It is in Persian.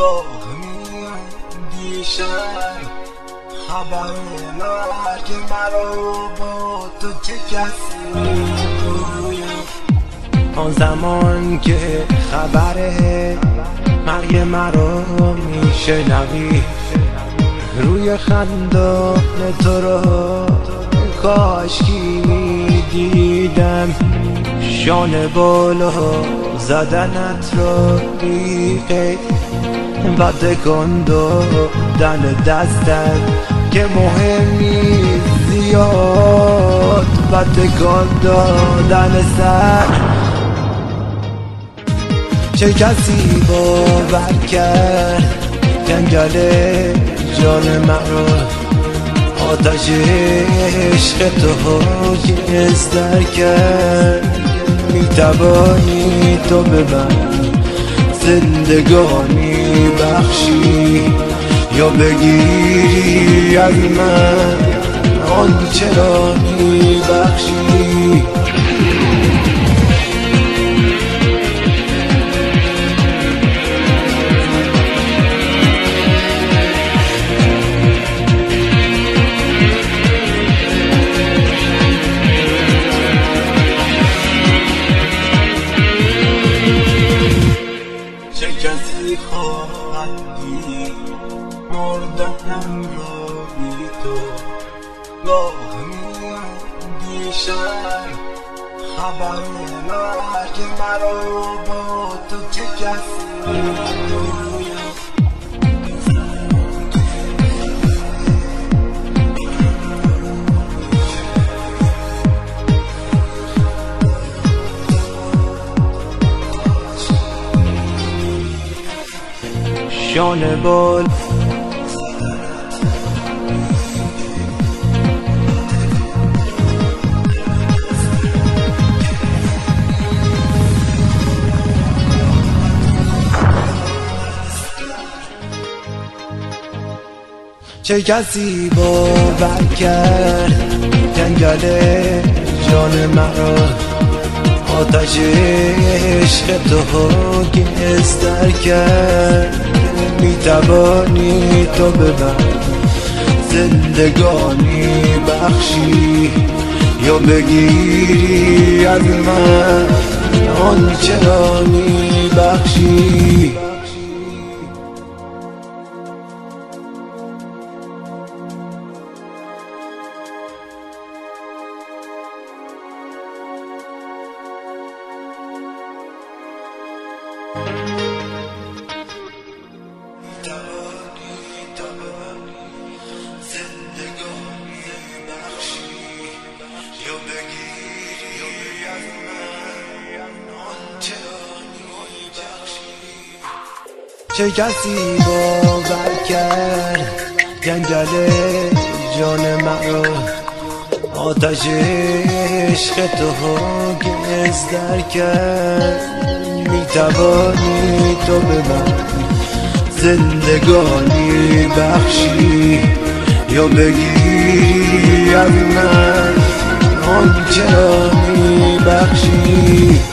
گاه میاندیشم خبر مرگ مرا با تو چه کسی میگوید. آن زمان که خبر مرگ مرا میشنوی روی خندان تو را کاشکی میدیدم، شانه بالا زدنت را بیقید و تکان دادن دستت که مهم نیست زیاد و تکان دادن سر. چه کسی باور کرد جنگل جان مرا آتش عشق تو گستر کرد. میتوانی تو به من زندگانی بخشی یا بگیری از من آنچه را میبخشی. چه کسی خواهد دید مردنم را بی تو؟ گاه میاندیشم خبر مرگ مرا با تو چه کسی میگوید. شانه بال چه کسی باور کرد جنگل جان مرا آتش عشق تو گستر کرد. میتوانی تو به من زندگانی بخشی یا بگیری از من آنچه را میبخشی. چه کسی باور کرد جنگل جان مرا آتش عشق تو گستر کرد. میتوانی تو به من زندگانی بخشی یا بگیری از من آنچه را میبخشی.